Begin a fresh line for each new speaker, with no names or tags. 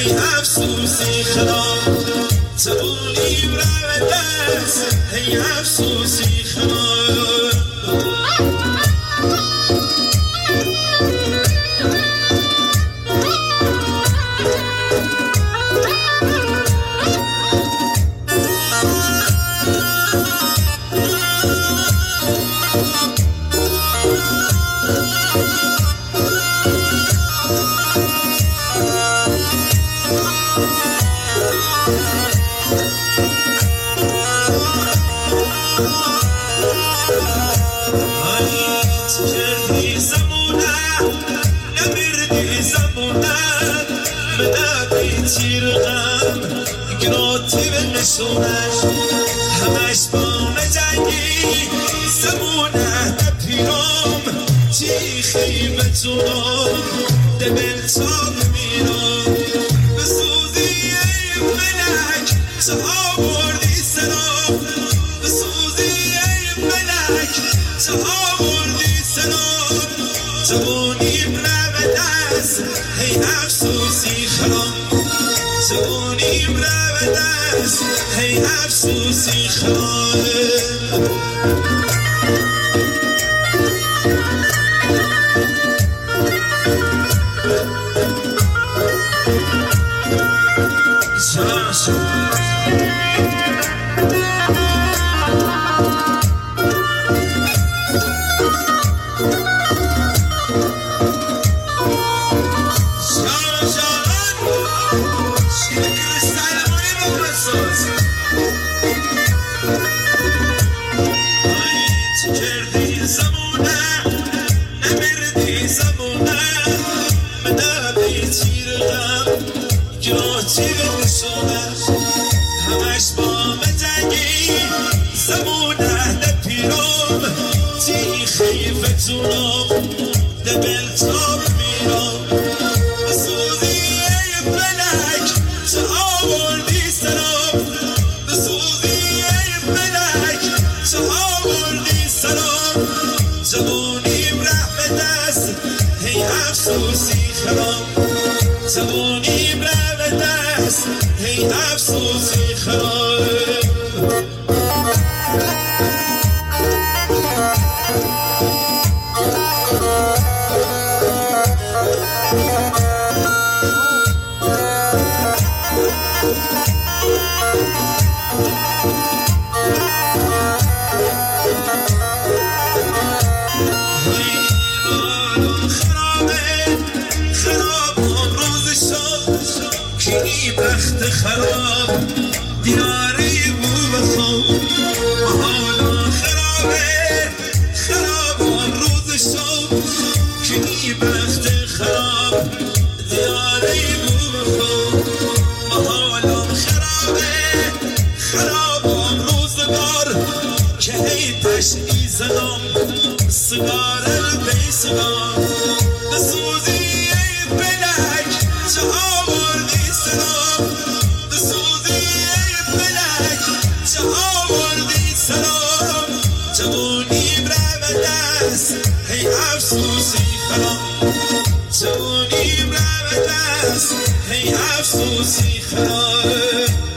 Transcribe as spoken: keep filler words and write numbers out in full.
هی افسوسی خراب زبونیم رو دست هی افسوسی خراب کردی زمونه نمیردی زمونه بدادی تیرغم گراتی به نشونش همش با مجنگی زمونه نپیرم چی خیبتونم دبل تاب میرم بسوزی ای ملک چه آوردی سرام بسوزی ای ملک چه آوردی سرام جوانیم رو دست هی افسوسی خرام جوانیم رو دست هی افسوسی خرام همش با مجنگی زمونه نپیرم تی خیفتونم دبل تاب میرم بسوزی ای فلک چه آوردی سرام بسوزی ای فلک چه آوردی سرام جوانیم ره دست هی افسوسی خرام جوانیم ره دست هی افسوسی خراب بخت خراب دیاری بو بخواب حالا خرابه خراب آن روز شب کنی بخت خراب دیاری بو بخواب حالا خرابه خراب آن روزگار که هی تشعی زنم سگار البی سگار بسوزی ای فلک چه آوردی سلام بسوزی ای فلک چه آوردی سلام جوانیم رو دست هی افسوسی خرام جوانیم رو دست هی افسوسی خرام